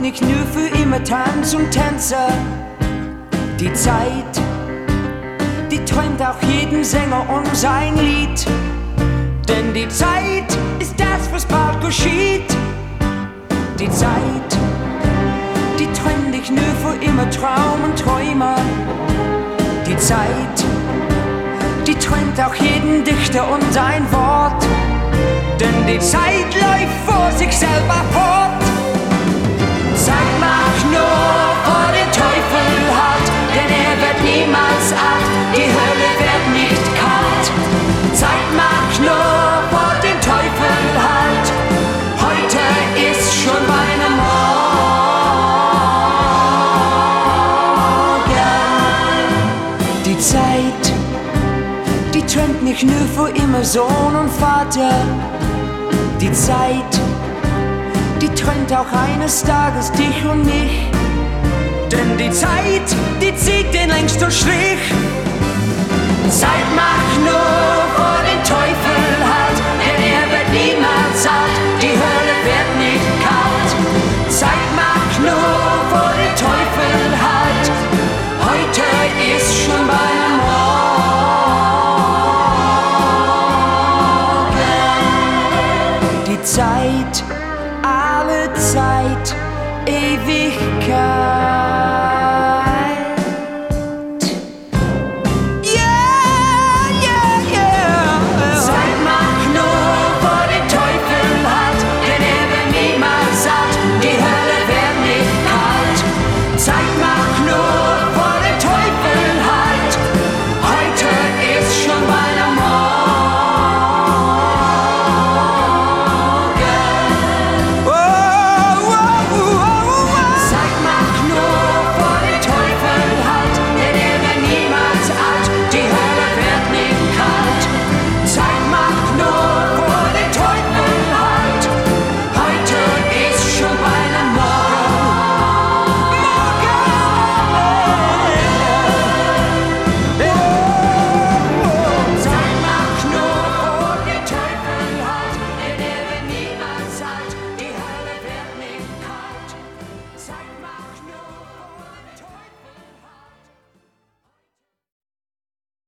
nicht nur für immer Tanz und Tänzer. Die Zeit, die träumt auch jeden Sänger um sein Lied. Denn die Zeit ist das, was bald geschieht. Die Zeit, die träumt nicht nur für immer Traum und Träumer. Die Zeit, die träumt auch jeden Dichter und sein Wort. Denn die Zeit läuft vor sich selber fort. Zeit macht nur, vor den Teufel hat, denn er wird niemals alt, die Hölle wird nicht kalt. Zeit macht nur, vor den Teufel halt, heute ist schon beinahe morgen. Die Zeit, die trennt nicht nur für immer Sohn und Vater. Die Zeit, die trennt auch eines Tages dich und mich. Denn die Zeit, die zieht den längsten Strich. Zeit macht nur vor den Teufel halt, denn er wird niemals alt, die Hölle wird nicht kalt. Zeit macht nur vor den Teufel halt, heute ist schon beinahe morgen. Die Zeit, alle Zeit, Ewigkeit.